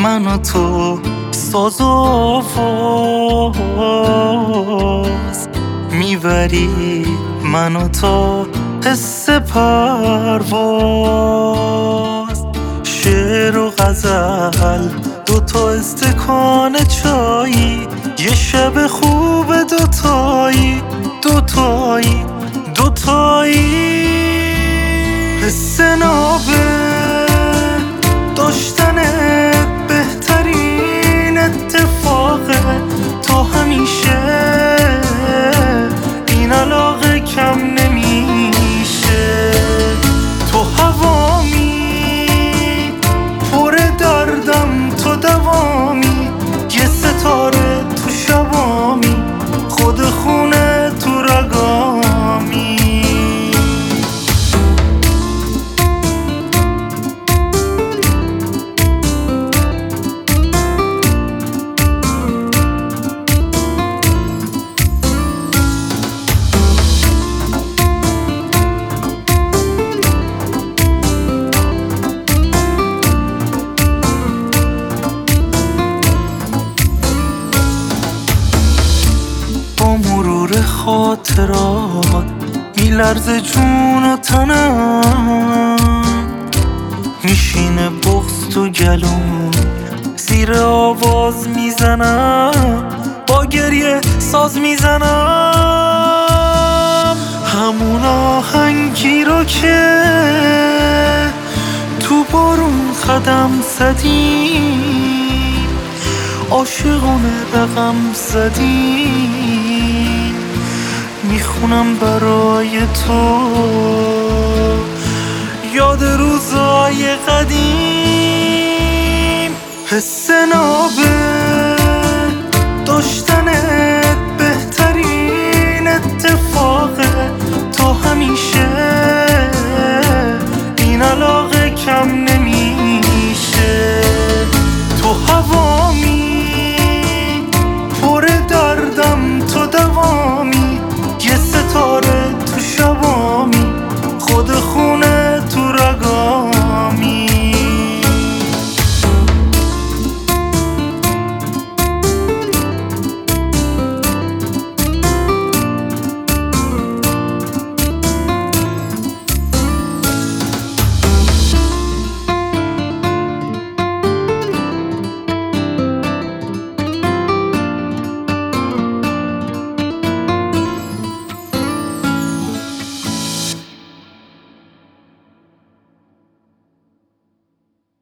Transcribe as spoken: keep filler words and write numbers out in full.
من و تو ساز و آواز میبری من و تو حس پرواز. شعر و غزل دوتا استکان چایی، یه شب خوب دوتایی دوتایی دوتایی. حس نابه داشتنت بهترین اتفاقه، تا همیشه این علاقه کم نمیشه. تو هوامی پر دردم، تو دوامی یه ستاره تو شبامی، خود خونه تو رگامی. مرور خاطرات میلرزه جون و تنم، میشینه بغض تو گلوم، زیر آواز میزنم، با گریه ساز میزنم. همون آهنگی رو که تو بارون قدم زدیم، عاشقانه رقم زدیم، میخونم برای تو یاد روزای قدیم. حس نابه